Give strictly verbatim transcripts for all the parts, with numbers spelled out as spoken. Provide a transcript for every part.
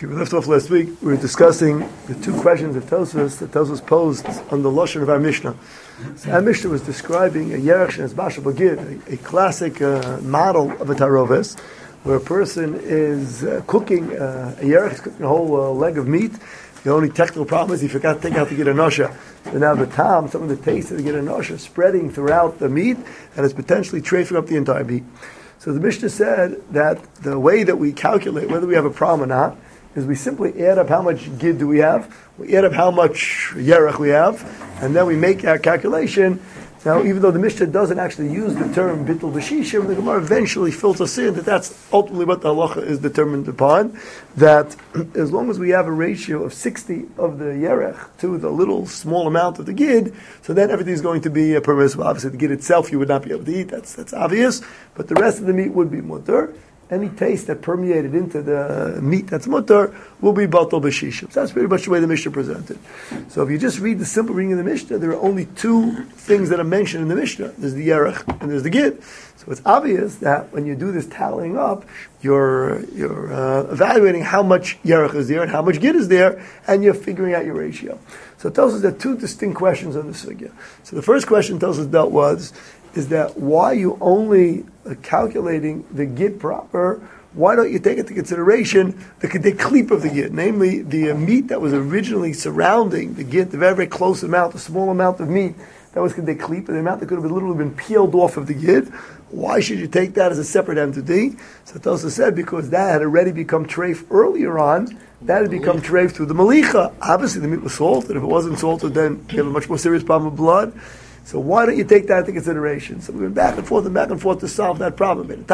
Okay, we left off last week. We were discussing the two questions of Tosfos that Tosfos posed on the Lashon of our Mishnah. So our Mishnah was describing a Yerech Shenes Bashal Bagid, a, a classic uh, model of a Taroves, where a person is uh, cooking uh, a Yerech, cooking a whole uh, leg of meat. The only technical problem is he forgot to take out the Gid Anosha. So now the tam, some of the taste of the Gid Anosha, spreading throughout the meat, and it's potentially trafing up the entire meat. So the Mishnah said that the way that we calculate whether we have a problem or not is we simply add up how much gid do we have, we add up how much yerech we have, and then we make our calculation. Now, even though the Mishnah doesn't actually use the term bittul b'shishim, the Gemara eventually filters in that that's ultimately what the halacha is determined upon, that as long as we have a ratio of sixty of the yerech to the little small amount of the gid, so then everything is going to be uh, permissible. Obviously, the gid itself you would not be able to eat, that's that's obvious, but the rest of the meat would be mutter. Any taste that permeated into the meat that's mutter will be batal b'shishim. So that's pretty much the way the Mishnah presented. So if you just read the simple reading of the Mishnah, there are only two things that are mentioned in the Mishnah. There's the yerech and there's the gid. So it's obvious that when you do this tallying up, you're you're uh, evaluating how much yerech is there and how much gid is there, and you're figuring out your ratio. So it tells us that two distinct questions on this figure. So the first question tells us that was, is that why you only uh, calculating the gid proper, why don't you take into consideration the kedei klip of the gid, namely the uh, meat that was originally surrounding the gid, the very, very close amount, the small amount of meat that was kedei klip, and the amount that could have literally been peeled off of the gid. Why should you take that as a separate entity? So Tosa said because that had already become treif earlier on, that had become treif through the malicha. Obviously the meat was salted. If it wasn't salted, then you have a much more serious problem with blood. So why don't you take that into consideration? So we went back and forth and back and forth to solve that problem. We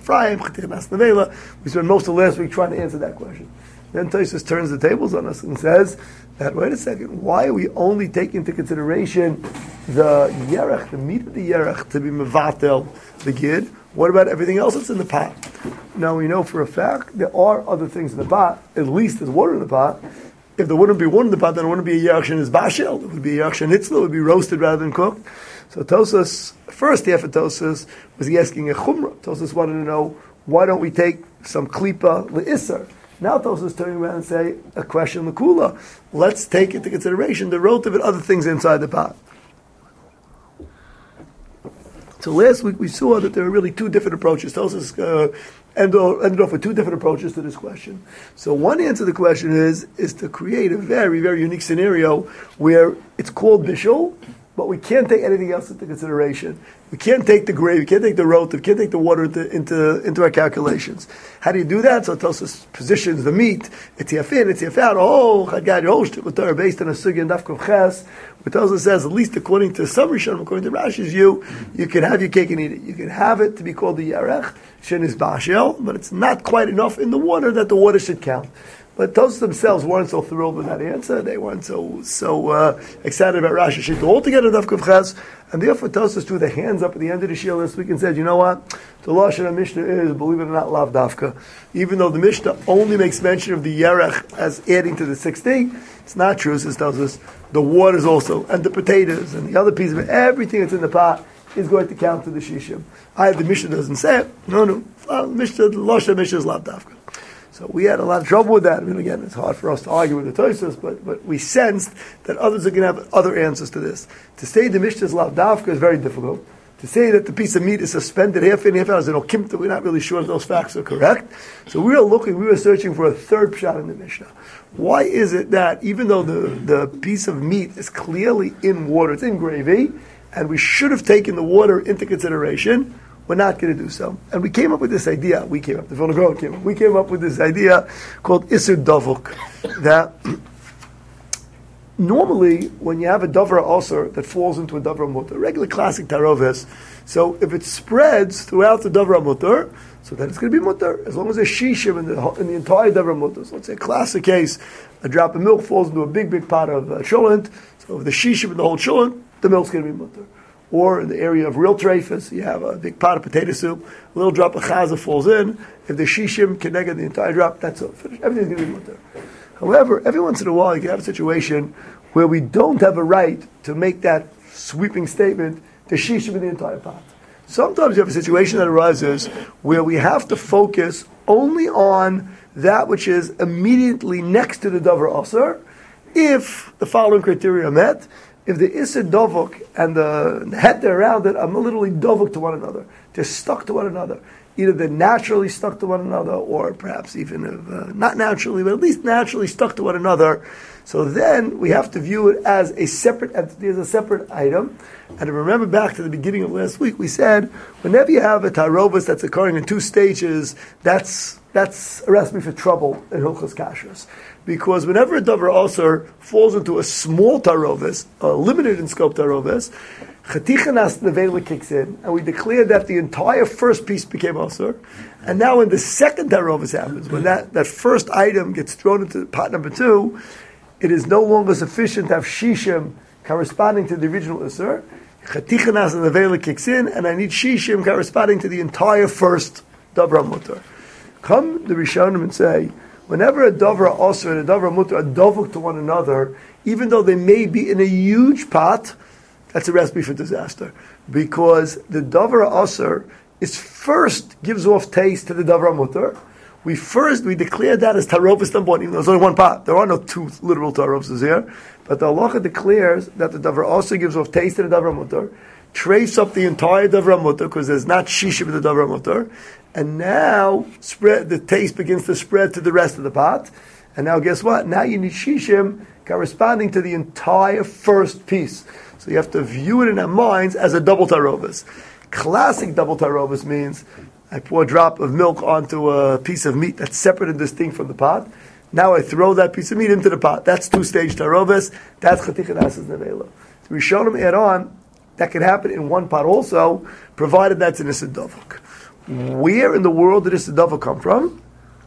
spent most of last week trying to answer that question. Then Tosfos turns the tables on us and says that, wait a second, why are we only taking into consideration the yerech, the meat of the yerech, to be mevatel, the gid? What about everything else that's in the pot? Now we know for a fact there are other things in the pot, at least there's water in the pot. If there wouldn't be one in the pot, then it wouldn't be a yerech shenes bashel. It would be a yerech shenitzla. It would be roasted rather than cooked. So Tosfos, first half of Tosfos, was he asking a chumrah. Tosfos wanted to know, why don't we take some klipa le'isser? Now Tosfos is turning around and say a question l'kula. Let's take into consideration the relative and other things inside the pot. So last week we saw that there are really two different approaches. Tosfos uh, ended, ended off with two different approaches to this question. So one answer to the question is is to create a very, very unique scenario where it's called bishul, but we can't take anything else into consideration. We can't take the gravy, we can't take the rotative, we can't take the water into, into, into our calculations. How do you do that? So Tosfos positions the meat, it's yaf in, it's yaf out, oh, chagad, your whole shtickle Torah based on a sugya and dafkav ches. But Tosfos says, at least according to some Rishonim, according to Rashi's view, you can have your cake and eat it. You can have it to be called the yerech, shenes bashel, but it's not quite enough in the water that the water should count. But Tosfos themselves weren't so thrilled with that answer. They weren't so so uh, excited about Rashi Shita altogether, Dafkav Ches. And therefore Tosfos threw the hands up at the end of the Shir this week and said, you know what? The Lashon of Mishnah is, believe it or not, Lav Dafka. Even though the Mishnah only makes mention of the Yerech as adding to the sixty, it's not true, says Tosfos. The waters also, and the potatoes, and the other piece of it, everything that's in the pot is going to count to the Shishim. I, the Mishnah doesn't say it. No, no. Well, Mishnah, the Lashon of Mishnah is Lav Dafka. So we had a lot of trouble with that. I mean, again, it's hard for us to argue with the Tosfos, but, but we sensed that others are going to have other answers to this. To say the Mishnah is Lav Dafka is very difficult. To say that the piece of meat is suspended half in, half out is an okimta, we're not really sure if those facts are correct. So we were looking, we were searching for a third pshat in the Mishnah. Why is it that even though the, the piece of meat is clearly in water, it's in gravy, and we should have taken the water into consideration, we're not going to do so. And we came up with this idea, we came up, the Vilna Gaon came up, we came up with this idea called Isser Davuk, that normally when you have a Davra ulcer that falls into a Davra Mutter, a regular classic Taroves, so if it spreads throughout the Davra Mutter, so then it's going to be Mutter, as long as there's Shishim in the, in the entire Davra Mutter. So let's say a classic case, a drop of milk falls into a big, big pot of uh, cholent, so if the Shishim in the whole cholent, the milk's going to be Mutter. Or in the area of real treifas, you have a big pot of potato soup, a little drop of chaza falls in. If the shishim keneged the entire drop, that's it. Everything's going to be mutter. However, every once in a while you can have a situation where we don't have a right to make that sweeping statement, the shishim in the entire pot. Sometimes you have a situation that arises where we have to focus only on that which is immediately next to the davar asur, if the following criteria are met. If the Isser Dovuk and the, the heter around it are literally Dovuk to one another, they're stuck to one another. Either they're naturally stuck to one another, or perhaps even if, uh, not naturally, but at least naturally stuck to one another. So then we have to view it as a separate entity, as a separate item. And remember back to the beginning of last week, we said, whenever you have a tarobas that's occurring in two stages, that's that's a recipe for trouble in Hilchos Kashrus. Because whenever a davar asur falls into a small tarovis, a limited in scope tarovis, Chatichanas Nevela kicks in, and we declare that the entire first piece became asur. And now when the second tarovis happens, when that, that first item gets thrown into pot number two, it is no longer sufficient to have shishim corresponding to the original asur. Chatichanas Nevela kicks in, and I need shishim corresponding to the entire first davar mutar. Come the Rishonim and say, whenever a davar asur and a davar mutar are dovuk to one another, even though they may be in a huge pot, that's a recipe for disaster. Because the davar asur is first gives off taste to the davar mutar. We first, we declare that as tarovus number one, even though there's only one pot. There are no two literal tarovus here. But the halacha declares that the davar asur gives off taste to the davar mutar, trace up the entire davar mutar, because there's not shishim in the davar mutar, and now spread the taste begins to spread to the rest of the pot. And now guess what? Now you need shishim corresponding to the entire first piece. So you have to view it in our minds as a double tarovus. Classic double tarovus means I pour a drop of milk onto a piece of meat that's separate and distinct from the pot. Now I throw that piece of meat into the pot. That's two-stage tarovus. That's chatichanas nevela. So we showed them add on that can happen in one pot also, provided that's an Issa Dovuk. Where in the world did Issa Dovuk come from?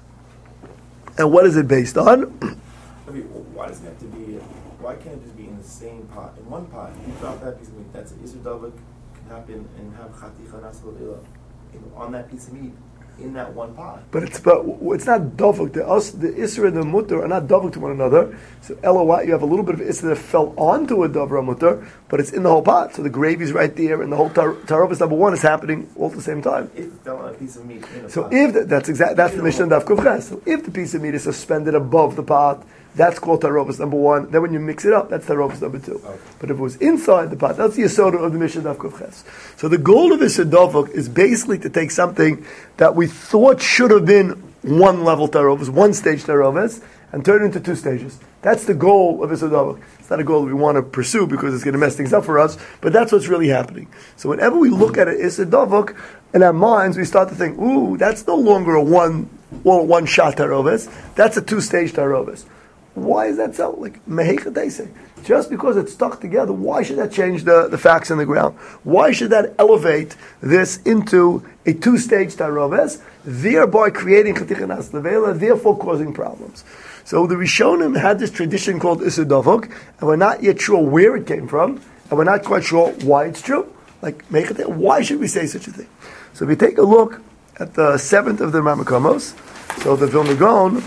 And what is it based on? I mean, why does it have to be, why can't it just be in the same pot? In one pot, you drop that piece of meat, that's an Issa Dovuk, can happen and have chatichanas nevela on that piece of meat in that one pot. But it's but it's not dovuk. The us the isra and the mutter are not dovuk to one another. So L O Y, you have a little bit of isra that fell onto a davar mutter, but it's in the whole pot. So the gravy's right there, and the whole tar- tarovus number one is happening all at the same time. If it fell on a piece of meat in a so pot. if the, that's exact that's the Mishnah Daf Kuf Ches. So if the piece of meat is suspended above the pot, that's called tarovus number one. Then when you mix it up, that's tarovus number two. Okay. But if it was inside the pot, that's the yesod of the Mishnah Daf Kuf Ches. So the goal of Issa Dovuk is basically to take something that we thought should have been one level tarovus, one stage tarovus, and turn it into two stages. That's the goal of Issa Dovuk. It's not a goal we want to pursue because it's going to mess things up for us, but that's what's really happening. So whenever we look at it, Issa Dovuk, in our minds we start to think, ooh, that's no longer a one, well, one shot tarovus. That's a two stage tarovus. Why is that so? Like, mehechatese. Just because it's stuck together, why should that change the, the facts in the ground? Why should that elevate this into a two-stage taroves, thereby creating chatichanas levela, therefore causing problems? So the Rishonim had this tradition called Issa Dovuk, and we're not yet sure where it came from, and we're not quite sure why it's true. Like, mehechatese, why should we say such a thing? So if we take a look at the seventh of the Ramakomos, so the Vilna Gaon,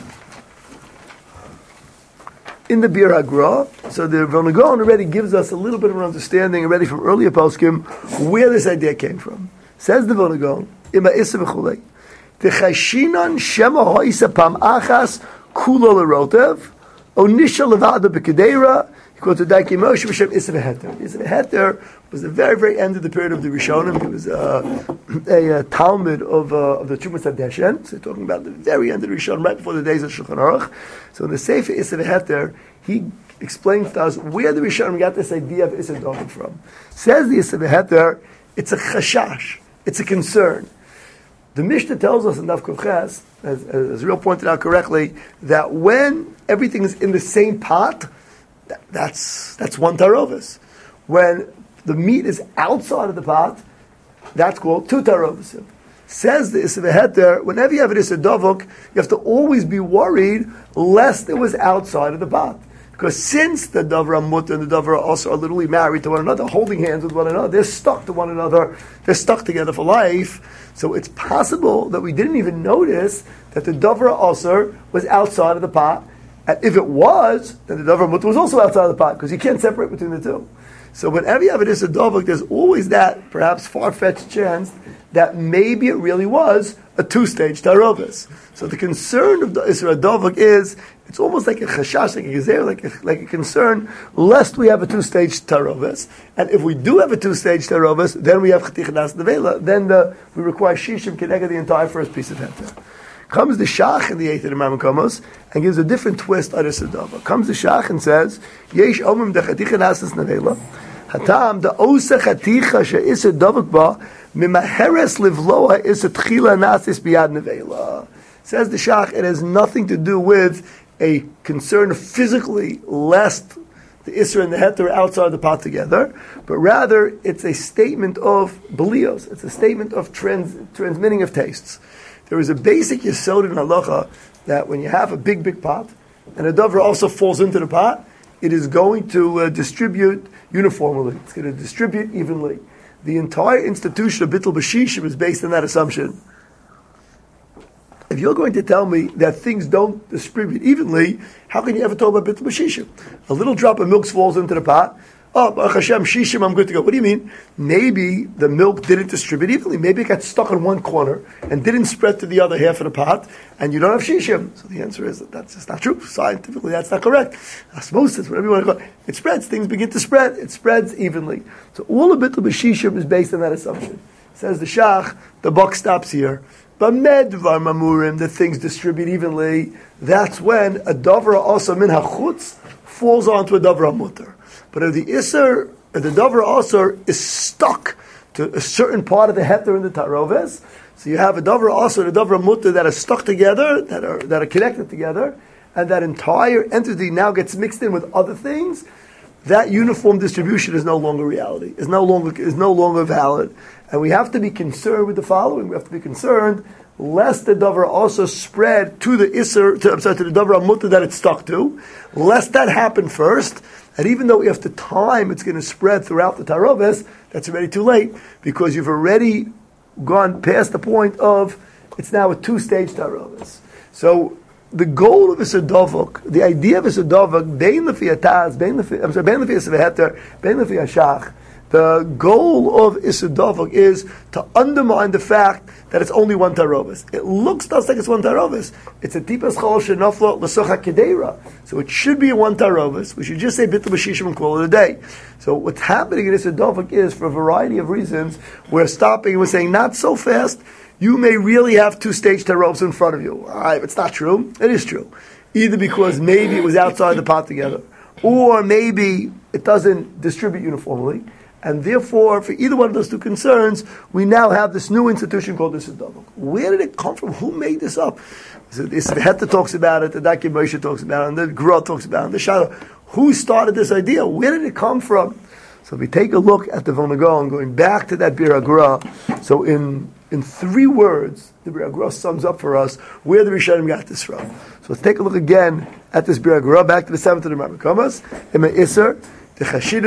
in the Bir Hagra, so the Vilna Gaon already gives us a little bit of an understanding already from earlier poskim where this idea came from. Says the Vilna Gaon, Ima Issa v'chulei, T'chashinan shema ha'isa pam achas kula l'rotev, onisha levada b'kedeira, quote to Daiki Moshe B'Shem Issa v'heter. Issa v'heter was the very, very end of the period of the Rishonim. He was uh, a, a Talmud of, uh, of the Chumas HaDeshen. So talking about the very end of the Rishonim, right before the days of Shulchan Aruch. So in the Sefer Issa v'heter, he explains to us where the Rishonim got this idea of Issa Dovuk from. Says the Issa v'heter, it's a chashash, it's a concern. The Mishnah tells us in Daf Kuf Ches, as, as Real pointed out correctly, that when everything is in the same pot, that, that's that's one tarovis. When the meat is outside of the pot, that's called two tarovisim. Says the Issa v'heter, whenever you have an Issa Dovuk, you have to always be worried lest it was outside of the pot. Because since the Davar Mutter and the Davar also are literally married to one another, holding hands with one another, they're stuck to one another, they're stuck together for life. So it's possible that we didn't even notice that the Davar also was outside of the pot. And if it was, then the Davar Mutter was also outside of the pot, because you can't separate between the two. So whenever you have an Issa Dovuk, there's always that perhaps far-fetched chance that maybe it really was a two-stage tarovis. So the concern of the Isra Dovak is, it's almost like a chashash, like a gezer, like a, like a concern, lest we have a two-stage tarovis. And if we do have a two-stage tarovis, then we have chatichanas nevela. Then the, we require shishim connected the entire first piece of heter. Comes the Shach in the eighth of the Mamakomos and gives a different twist on Isra Dovak. Comes the Shach and says, Yesh omim de chatichanas nevela. Hatam the osa chaticha she Isra Dovak ba mimaheres livloa is a tchila nasis biyad nevela. Says the Shach, it has nothing to do with a concern physically lest the Isra and the Heter are outside the pot together, but rather it's a statement of belios. It's a statement of trans, transmitting of tastes. There is a basic yesod in halacha that when you have a big, big pot, and a dover also falls into the pot, it is going to uh, distribute uniformly. It's going to distribute evenly. The entire institution of Bittul B'Shishim is based on that assumption. If you're going to tell me that things don't distribute evenly, how can you ever talk about Bittul B'Shishim? A little drop of milk falls into the pot. Oh, Baruch Hashem, Shishim, I'm good to go. What do you mean? Maybe the milk didn't distribute evenly. Maybe it got stuck in one corner and didn't spread to the other half of the pot, and you don't have Shishim. So the answer is that that's just not true. Scientifically, that's not correct. Osmosis, whatever you want to call it. It spreads. Things begin to spread. It spreads evenly. So all of Bittul B'Shishim is based on that assumption. Says the Shach, the buck stops here. But medvar mamurim, that things distribute evenly, that's when a davra also min hachutz falls onto a davra mutter. But if the iser, if the davra also is stuck to a certain part of the heter in the taroves, so you have a davra also and a davra mutter that are stuck together, that are that are connected together, and that entire entity now gets mixed in with other things. That uniform distribution is no longer reality. Is no longer is no longer valid. And we have to be concerned with the following. We have to be concerned lest the davar also spread to the iser, to, I'm sorry, to the davar mutter that it's stuck to, lest that happen first. And even though after time it's going to spread throughout the taroves, that's already too late because you've already gone past the point of it's now a two-stage taroves. So the goal of Isra Dovak, the idea of Isra Dovak, bein lefi ataz, bein lefi, I'm sorry, bein lefi Isra Heter, bein lefi Ashach, the goal of Isra Dovak is to undermine the fact that it's only one tarovis. It looks to us like it's one tarovis. It's a tipas chol shenafla l'socha kedeira. So it should be one tarovis. We should just say bittul b'shishim and call it a day. So what's happening in Isra Dovak is, for a variety of reasons, we're stopping and we're saying, not so fast. You may really have two-stage tarovis in front of you. All right, it's not true. It is true. Either because maybe it was outside the pot together, or maybe it doesn't distribute uniformly. And therefore, for either one of those two concerns, we now have this new institution called Isra Dovak. Where did it come from? Who made this up? So this, the Heta talks about it, the Daki Moshe talks about it, and the Gra talks about it, and the Shadow. Who started this idea? Where did it come from? So if we take a look at the Vilna Gaon, going back to that Bir HaGra, so in in three words, the Bir HaGra sums up for us where the Rishonim got this from. So let's take a look again at this Bir HaGra, back to the seventh of the Mamakomos, Ema Isser, that's the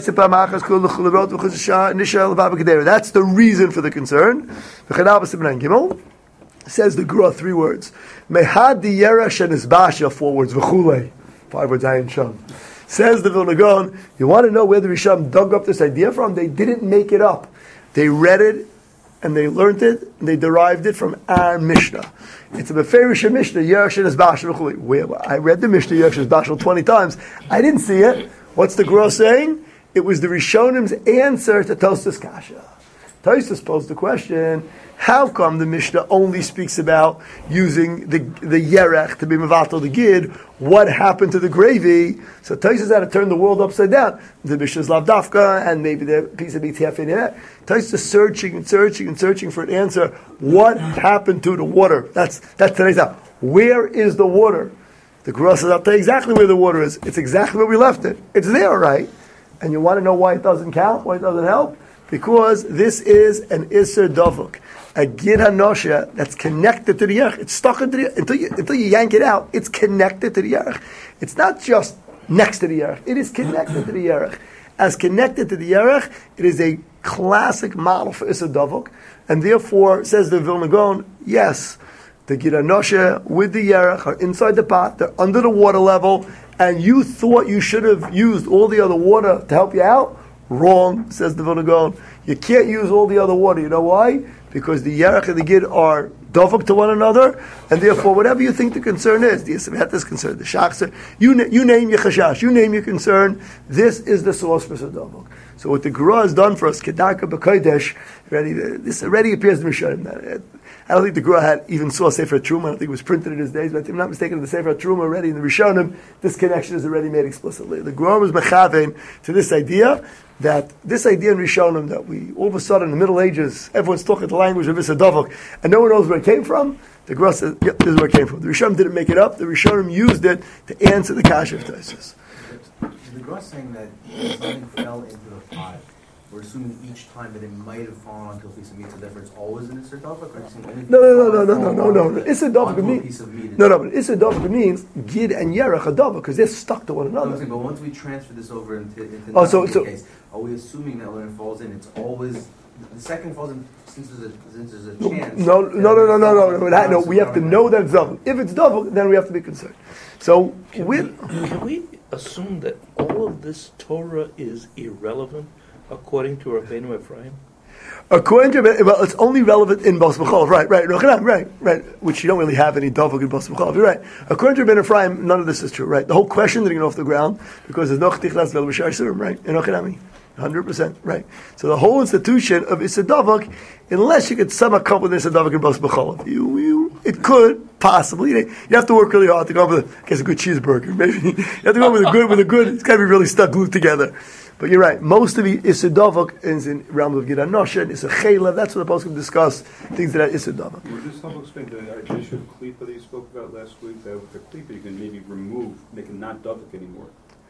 reason for the concern. Says the Gra, three words. Mehad di Yeresh and Isbasha, four words. V'chulei, five words. Ayin Sham. Says the Vilna Gaon, you want to know where the Risham dug up this idea from? They didn't make it up. They read it, and they learned it, and they derived it from our Mishnah. It's a Beferish Mishnah, Yeresh and Isbasha. Where I read the Mishnah, Yeresh and Isbasha, twenty times. I didn't see it. What's the Gra saying? It was the Rishonim's answer to Tosfos Kasha. Tosfos posed the question, how come the Mishnah only speaks about using the the Yerech to be Mevatel the Gid? What happened to the gravy? So Tosfos had to turn the world upside down. The Mishnah's Lavdafka, and maybe the piece of meat half in it. Tosfos searching and searching and searching for an answer. What happened to the water? That's that's today's out. Where is the water? The Gra says, I'll tell you exactly where the water is. It's exactly where we left it. It's there, right? And you want to know why it doesn't count, why it doesn't help? Because this is an Isra Dovak, a Gid HaNosha that's connected to the Yerech. It's stuck into the until you, until you yank it out, it's connected to the Yerech. It's not just next to the Yerech. It is connected to the Yerech. As connected to the Yerech, it is a classic model for Isra Dovak. And therefore, says the Vilna Gaon, yes, the Gid HaNosha with the Yerech are inside the pot, they're under the water level, and you thought you should have used all the other water to help you out? Wrong, says the Vilna Gaon. You can't use all the other water. You know why? Because the Yerech and the Gid are dovok to one another, and therefore whatever you think the concern is, the Yisrael is concerned, the Shachser, you, na- you name your chashash, you name your concern, this is the source for dovok. So what the Gemara has done for us, Kedarka B'Kodesh, already, this already appears in Rishonim. I don't think the Gemara had even saw Sefer Truma. I don't think it was printed in his days, but if I'm not mistaken, the Sefer Truma already in the Rishonim, this connection is already made explicitly. The Gemara was mechavein to this idea, that this idea in Rishonim, that we, all of a sudden in the Middle Ages, everyone's talking the language of Isadavok, and no one knows where it came from. The Gemara says, yep, this is where it came from. The Rishonim didn't make it up. The Rishonim used it to answer the Kasha of Taisus. The Gemara saying that something fell into the pot. We're assuming each time that it might have fallen onto a piece of meat, so therefore it's always an Isser Dovuk? No, no, no, no, no, no, no, no. Isser Dovuk means meat no, no, but Isser Dovuk means Gid and Yerach a Dovuk because they're stuck to one another. No, saying, but once we transfer this over into, into oh, so, so, case, are we assuming that when it falls in, it's always the second falls in since there's a, since there's a chance? No, no, no, no, no, no, no. no, no we have to know that it's Dovuk. If it's Dovuk, then we have to be concerned. So, can we, can we assume that all of this Torah is irrelevant? According to Rabbeinu Ephraim? According to well, it's only relevant in Bas B'chol, right, right, right, right, which you don't really have any Dovuk in Bas B'chol, you're right. According to Rabbeinu Ephraim, none of this is true, right? The whole question didn't get off the ground because there's no Ch'tichlas Vel B'Shar Surim, right? In Ochanami. one hundred percent, right. So the whole institution of Issa Dovuk, unless you could somehow come up with Issa Dovuk in Bas B'chol, you, you, it could possibly. You have to work really hard to come up with, I guess, a good cheeseburger. Maybe you have to come up with a good, with a good. It's got to be really stuck glued together. But you're right. Most of the Issa Dovuk is in realms of Gid HaNosha and Issa Chayla. That's what the Poskim discuss, things that are Issa Dovuk. Would this help explain the issue of Klipa that you spoke about last week? That with the Klipa you can maybe remove, make it not Dovuk anymore.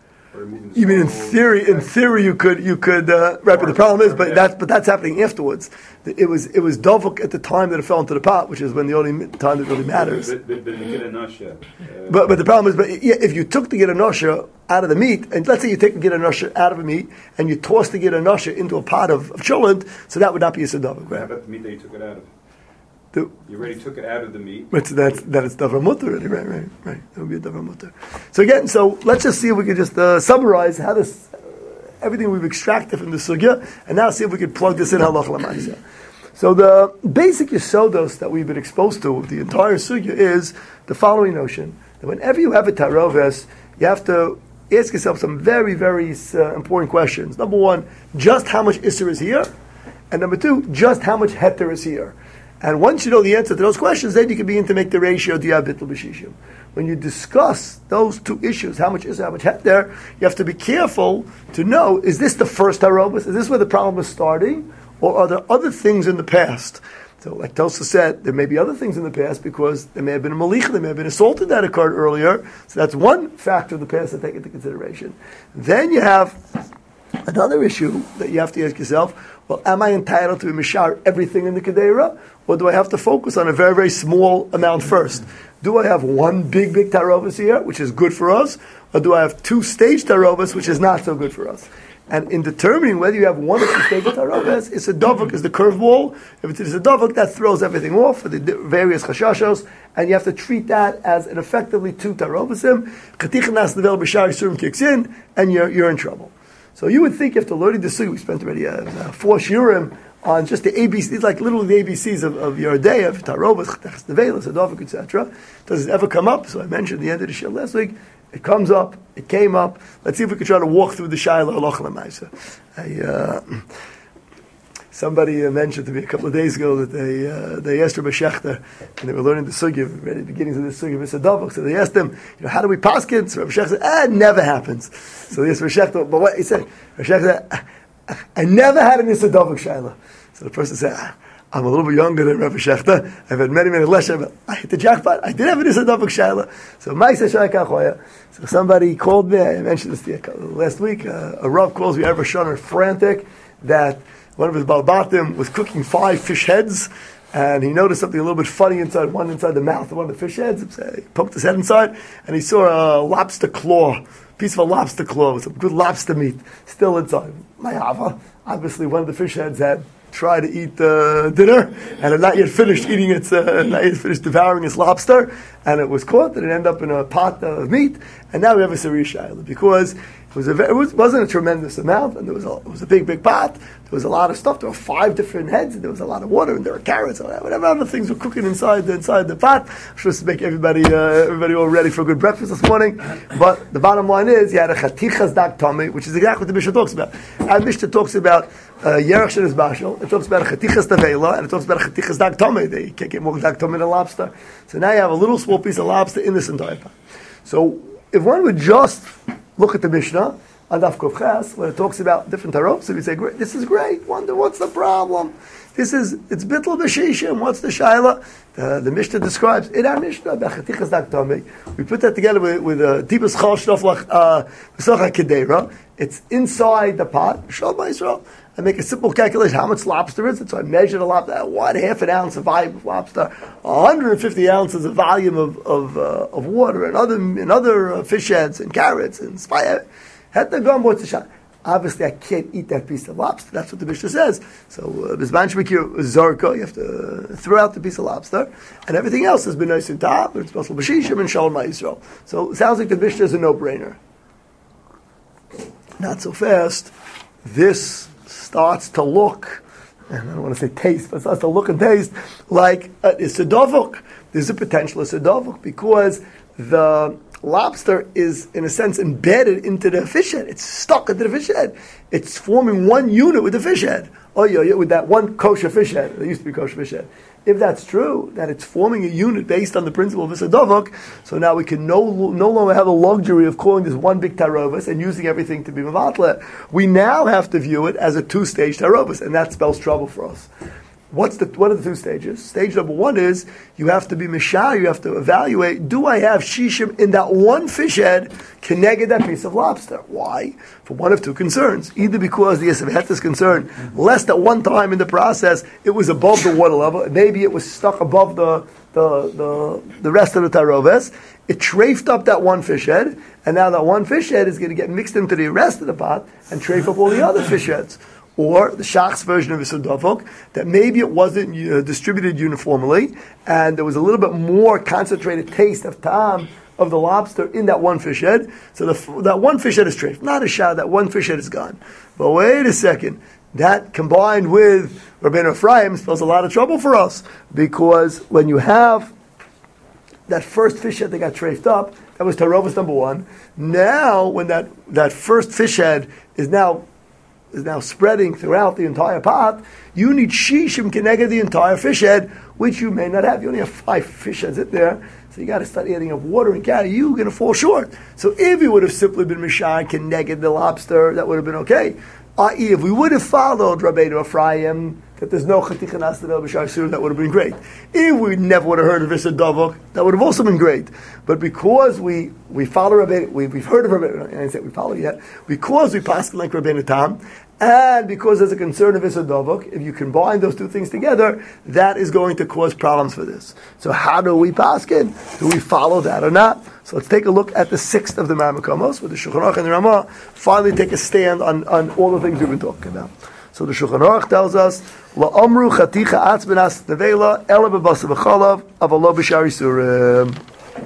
You mean in theory? In theory, you could, you could, uh, right? But the problem is, but that's, but that's happening afterwards. It was, it was dovuk at the time that it fell into the pot, which is when the only time that really matters. But, but, but, the uh, but, but the problem is, but yeah, if you took the Gitanosha out of the meat, and let's say you take the Gitanosha out of the meat and you toss the Gitanosha into a pot of, of cholent, so that would not be a sedavuk, right? How about the meat that you took it out of? The, you already took it out of the meat. But that's that it's davar mutter already, right? Right, right. That would be a davar mutter. So again, so let's just see if we can just uh, summarize how this uh, everything we've extracted from the sugya, and now see if we can plug this in halacha l'maaseh. So the basic yisodos that we've been exposed to with the entire sugya is the following notion: that whenever you have a taroves, you have to ask yourself some very, very uh, important questions. Number one, just how much isser is here, and number two, just how much heter is here. And once you know the answer to those questions, then you can begin to make the ratio diabitl b'shishim. When you discuss those two issues, how much is how much het there, you have to be careful to know, is this the first harobos? Is this where the problem is starting? Or are there other things in the past? So like Tosa said, there may be other things in the past because there may have been a malicha, there may have been assaulted that occurred earlier. So that's one factor of the past to take into consideration. Then you have another issue that you have to ask yourself, well, am I entitled to be mishar everything in the Kedera? Or do I have to focus on a very, very small amount first? Do I have one big, big tarovas here, which is good for us? Or do I have two stage tarovas, which is not so good for us? And in determining whether you have one or two stage tarovas, it's a dovuk, is the curveball. If it is a dovuk, that throws everything off for the various chashashos, and you have to treat that as an effectively two tarovasim. Chatichanas level b'shar yisurim kicks in, and you're, you're in trouble. So you would think after learning the sugi, we spent already uh, uh, four shiurim on just the A B Cs, like literally the A B Cs of, of your day, of Tarobas, Chetachas Nevelas, Adovik, et cetera. Does it ever come up? So I mentioned at the end of the shiur last week, it comes up, it came up. Let's see if we can try to walk through the Shaila Halacha L'Maisa. I, uh, somebody uh, mentioned to me a couple of days ago that they uh, they asked Rabbi Shechter, and they were learning the sugya, right at the beginnings of the sugya, Mister Dovok. So they asked him, you know, how do we paskin? So Rabbi Shechter said, ah, it never happens. So they asked Rabbi Shechter, but what? He said, Rabbi Shechter said, I never had an Mister Dovok Shaila. So the person said, ah, I'm a little bit younger than Rabbi Shechter. I've had many, many lesser, but I hit the jackpot. I did have an Issa Dovuk Shaila. So Ma'aseh Shai Kachoya. So somebody called me, I mentioned this to you last week, uh, a Rav calls me every Shana frantic that one of his Balbatim was cooking five fish heads, and he noticed something a little bit funny inside, one inside the mouth of one of the fish heads. He poked his head inside, and he saw a lobster claw, piece of a lobster claw, with some good lobster meat still inside. My hava, obviously one of the fish heads had try to eat uh, dinner, and had not yet finished eating its, uh, not yet finished devouring its lobster, and it was caught, and it ended up in a pot of meat, and now we have a Sari Shaila, because It was a very, it was, wasn't a tremendous amount, and there was a, it was a big, big pot. There was a lot of stuff. There were five different heads, and there was a lot of water, and there were carrots, and whatever other things were cooking inside the, inside the pot. Supposed to make everybody uh, everybody all ready for a good breakfast this morning. But the bottom line is, you had a chatichas dak tomei, which is exactly what the Mishnah talks about. And Mishnah talks about yerach shenis bashel. It talks about a chatichas tavela, and it talks about a chatichas dak tomei. They can't get more dak tomei than lobster. So now you have a little small piece of lobster in this entire pot. So if one would just look at the Mishnah on Daf Kuf Ches, when it talks about different tarops, so we say, "Great, this is great. Wonder what's the problem? This is it's bittul b'shishim. What's the shaila?" The, the Mishnah describes in our Mishnah b'chatichas dak tomei. We put that together with with a tibus chal shnoflach b'socha kedera. It's inside the pot. Shalom Yisrael. I make a simple calculation how much lobster is it. So I measure the lobster. What half an ounce of volume of lobster, one hundred fifty ounces of volume of of, uh, of water, and other and other uh, fish heads and carrots and spice. Had the gum, what's the shot? Obviously, I can't eat that piece of lobster. That's what the Mishnah says. So, Bizman Shemikir Zorko, you have to throw out the piece of lobster, and everything else has been nice and top, but it's possible B'shishim and Shalom Yisrael. So, it sounds like the Mishnah is a no-brainer. Not so fast. This starts to look, and I don't want to say taste, but it starts to look and taste like uh, it's a dovuk. There's a potential it's a dovuk because the lobster is, in a sense, embedded into the fish head. It's stuck into the fish head. It's forming one unit with the fish head. Oh, yeah, yeah, with that one kosher fish head. There used to be kosher fish head. If that's true, that it's forming a unit based on the principle of Isadovok, so now we can no, no longer have the luxury of calling this one big tarovas and using everything to be mavatla. We now have to view it as a two-stage tarovas, and that spells trouble for us. What's the, what are the two stages? Stage number one is you have to be mishah, you have to evaluate, do I have shishim in that one fish head connected that piece of lobster? Why? For one of two concerns. Either because the Yisrael is concerned, lest at one time in the process it was above the water level, maybe it was stuck above the the, the, the rest of the taroves, it trafed up that one fish head, and now that one fish head is going to get mixed into the rest of the pot and trafe up all the other fish heads. Or the Shach's version of Isodovok, that maybe it wasn't uh, distributed uniformly, and there was a little bit more concentrated taste of ta'am of the lobster in that one fish head. So the, that one fish head is trafed. Not a shah, that one fish head is gone. But wait a second. That combined with Rabbeinu Ephraim spells a lot of trouble for us, because when you have that first fish head that got trafed up, that was Tarovas number one. Now, when that, that first fish head is now is now spreading throughout the entire pot, you need shishim connected the entire fish head, which you may not have. You only have five fish heads in there, so you got to start adding up water and carry. You're going to fall short. So if you would have simply been mishah connected the lobster, that would have been okay. that is, if we would have followed Rabbeinu Ephraim, that there's no chaticha nasdel b'shar sur, that would have been great. If we never would have heard of Issa Davok, that would have also been great. But because we we follow Rabbeinu, we, we've heard of Rabbeinu, I didn't say we follow yet, because we pass like Rabbeinu Tam, and because there's a concern of Issa Davok, if you combine those two things together, that is going to cause problems for this. So how do we paskin? Do we follow that or not? So let's take a look at the sixth of the Ma'amakomos, where the Shulchan Aruch and the Ramah finally take a stand on, on all the things we've been talking about. So the Shulchan Aruch tells us, La'amru chaticha atz benas nevela ela b'basa b'chalav avalo b'shari surim.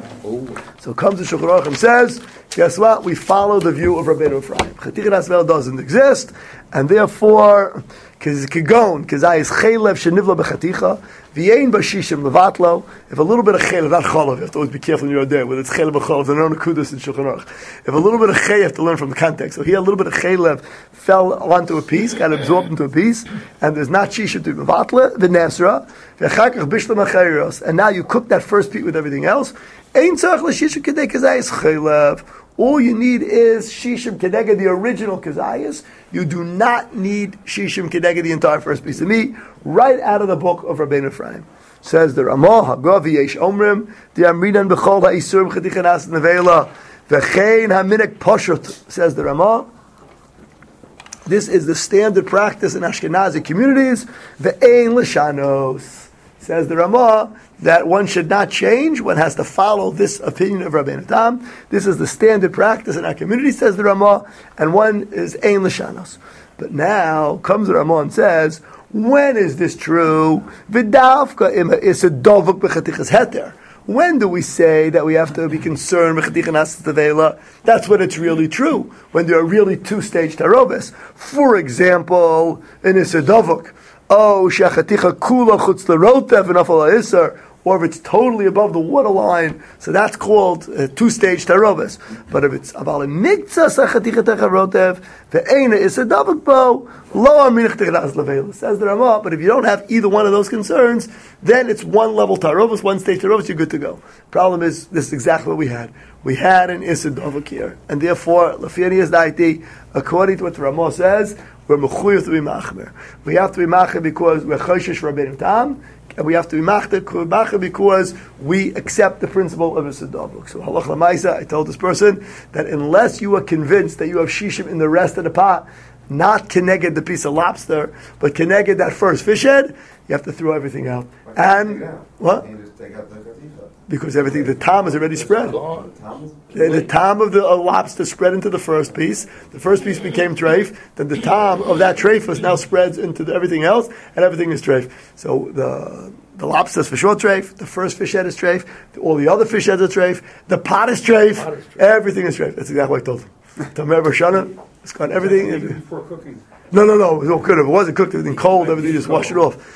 So comes the Shulchan Aruch and says, guess what? We follow the view of Rabbeinu Ephraim. Chaticha nasvel doesn't exist, and therefore, kigon, kizai is chaylev shenivla b'chaticha, v'yein b'shishim levatlo. If a little bit of chaylev, not chalav, you have to always be careful when you're there, whether it's chaylev or chalav, there are no nekudas in Shulchan Aruch. If a little bit of chay, you have to learn from the context. So here, a little bit of chaylev fell onto a piece, got absorbed into a piece, and there's not shishim to mevatle, the nesra, v'chakach bishlam achayros, and now you cook that first piece with everything else. Ein tzarich l'shishim kedei kizai is chaylev. All you need is shishim kedega, the original kazayas. You do not need shishim kedega, the entire first piece of meat, right out of the book of Rabbeinu Ephraim. Says the Ramah, Hagav yesh omrim, the amrinan b'chol ha'isurim chaticha nas nevela, v'chein ha'minik poshut, says the Ramah. This is the standard practice in Ashkenazi communities, ve'ein l'shanos. Says the Ramah, that one should not change, one has to follow this opinion of Rabbeinu Tam. This is the standard practice in our community, says the Ramah, and one is Ein L'shanos. But now comes the Ramah and says, when is this true? V'davka ima isa dovuk b'chatichas heter. When do we say that we have to be concerned with Chaticha Nasas Tevela? That's when it's really true. When there are really two-stage tarobas. For example, in Isser Dovuk, oh, Shechaticha Kula Chutz L'Rotev V'Nafal HaIsser, or if it's totally above the waterline, so that's called uh, two-stage tarobas. But if it's aval mikza sachaticha techarotev ve'ena is a dabak bo lo aminich technas levela, says the Ramah. But if you don't have either one of those concerns, then it's one level tarobas, one stage tarobas. You're good to go. Problem is, this is exactly what we had. We had an Isser Dovuk here, and therefore lefini is daiti. According to what the Ramah says, we're mechuyev to be machmer. We have to be machmer because we're choshesh rabbeinu tam. And we have to be machta because we accept the principle of Isser Dovuk. So halach lamaisa, I told this person that unless you are convinced that you have shishim in the rest of the pot, not connected the piece of lobster, but connected that first fish head, you have to throw everything out. And what? Because everything, the tam is already spread. The, the tam of the uh, lobster spread into the first piece. The first piece became treif. Then the tam of that treif now spreads into the, everything else, and everything is treif. So the the lobster is for sure treif. The first fish head is treif. All the other fish heads are treif. The pot is treif. Everything is treif. That's exactly what I told him. Tamer Bashana, it's got everything. Before cooking. No, no, no. It was all good. If it wasn't cooked, everything cold, everything just wash it off.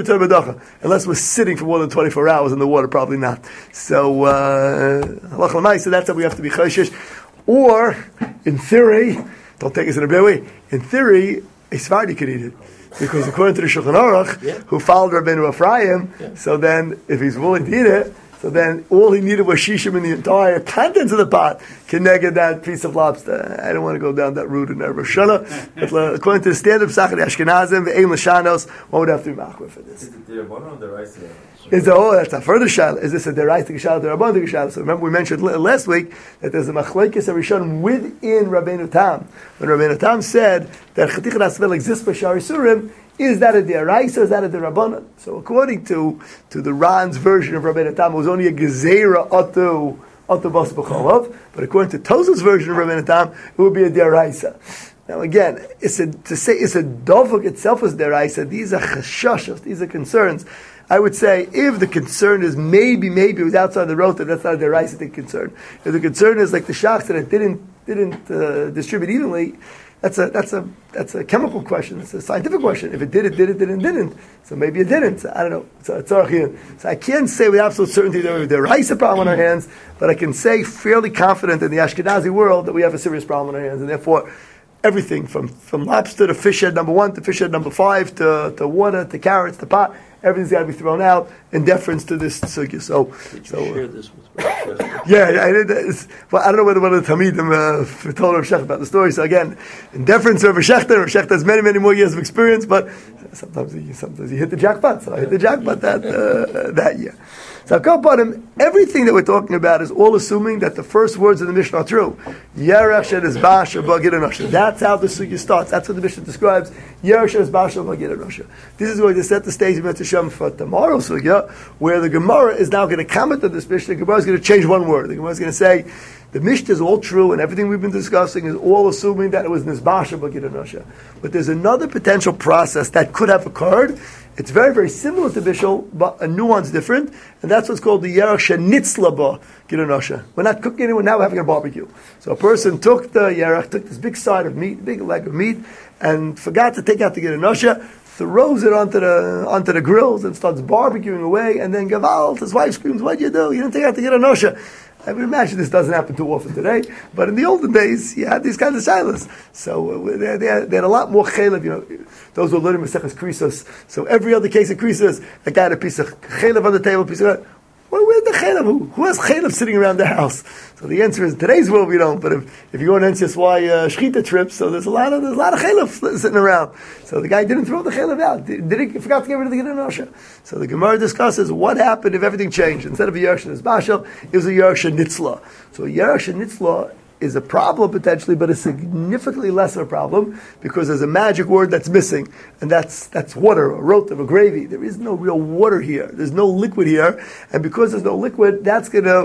Unless we're sitting for more than twenty-four hours in the water, probably not. So, uh, so that's how we have to be choshesh. Or, in theory, don't take us in a bad way, in theory, a Sephardi could eat it. Because according to the Shulchan Aruch, yeah. who followed Rabbeinu Ephraim, yeah. so then, if he's willing to eat it, so then all he needed was shishim in the entire contents of the pot, connected that piece of lobster. I don't want to go down that route in Erev Shana. But uh, according to the standard Pesach of the Ashkenazim, the Ein Lashanos, one would have to be machmir for this. Is it the Rabbanon or the Raisa? Is it, oh, that's a further shal. Is this a deraisa geshal or Rabbanon geshal? So remember we mentioned last week that there's a machlekes Rishon within Rabbeinu Tam. When Rabbeinu Tam said that Chaticha Nasvel exists for Shari Surim, is that a deraisa or is that a derabanan? So according to, to the Ran's version of Rabbeinu Tam, it was only a gezerah atu atu bas b'cholav. But according to Tosafos version of Rabbeinu Tam, it would be a deraisa. Now again, it's a, to say it's a dovuk itself is deraisa. These are chashashos. These are concerns. I would say if the concern is maybe maybe it was outside the rota, that's not a deraisa concern. If the concern is like the shachs that it didn't didn't uh, distribute evenly. That's a that's a that's a chemical question. It's a scientific question. If it did, it did, it didn't, didn't. So maybe it didn't. I don't know. So it's archian. So I can't say with absolute certainty that there is a problem on our hands, but I can say fairly confident in the Ashkenazi world that we have a serious problem on our hands, and therefore everything from, from lobster to fish head number one to fish head number five to, to water to carrots to pot, everything's got to be thrown out in deference to this sugya. So, Did you so share uh, this with Rav yeah, I did. It's, well, I don't know whether one of the Talmidim uh, told Rav Shechter about the story. So again, in deference to Rav Shechter, Rav Shechter has many, many more years of experience, but sometimes he, sometimes he hit the jackpot. So I hit the jackpot that uh, that year. So I'll go upon him. Everything that we're talking about is all assuming that the first words of the Mishnah are true. Yerach shed is bash or bagir anosha. That's how the sugya starts. That's what the Mishnah describes. Yerach shed is bash or bagir anosha. This is going to set the stage of Mitzvah for tomorrow's sugya, where the Gemara is now going to comment on this Mishnah. The Gemara is going to change one word. The Gemara is going to say the Mishnah is all true, and everything we've been discussing is all assuming that it was Nizbash or bagir anosha. But there's another potential process that could have occurred. It's very, very similar to Bishul, but a nuance different, and that's what's called the Yerach Shenitzla ba Giranasha. We're not cooking it, we're now having a barbecue. So a person took the Yerach, took this big side of meat, big leg of meat, and forgot to take out the Giranasha, throws it onto the onto the grills and starts barbecuing away, and then Gavalt, his wife screams, "What'd you do? You didn't take out the Giranasha." I would imagine this doesn't happen too often today, but in the olden days, you had these kinds of silos. So uh, they, they, had, they had a lot more chelev, you know, those who are learning Maseches Krisos. So every other case of Krisos, a guy had a piece of chelev on the table, a piece of, well, where's the chelev? Who, who has chelev sitting around the house? So the answer is, today's world we don't, but if, if you go on N C S Y uh, Shechita trips, so there's a lot of, there's a lot of chelev sitting around. So the guy didn't throw the chelev out. Did, did he forgot to get rid of the Giranasha? So the Gemara discusses what happened if everything changed. Instead of a Yerach Shenitzbashel, it was a Yerach Shenitzla. So a Yerach Shenitzla is a problem potentially, but a significantly lesser problem because there's a magic word that's missing, and that's that's water, a rotav, a gravy. There is no real water here. There's no liquid here, and because there's no liquid, that's going to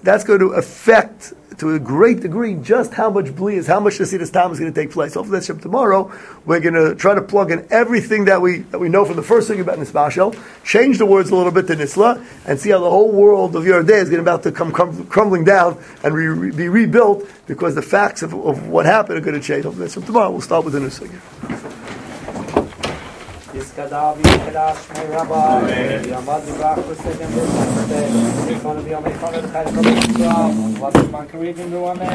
that's going to affect to a great degree just how much blias, how much Nesidas Tam is going to take place. Hopefully that's tomorrow. We're going to try to plug in everything that we that we know from the first thing about Nisbashel, change the words a little bit to Nisla, and see how the whole world of your day is going to about to come crum- crumbling down and re- re- be rebuilt because the facts of, of what happened are going to change. Hopefully that's from tomorrow. We'll start with the Nisla again. Yiskadav Yiskadav Shmei Rabbi Yamad Yibrach V'Segem B'Segem B'Segem B'Segem B'Segem B'Segem B'Segem B'Segem B'Segem B'Segem B'Segem B'Segem B'Segem B'Segem B'Segem B'Segem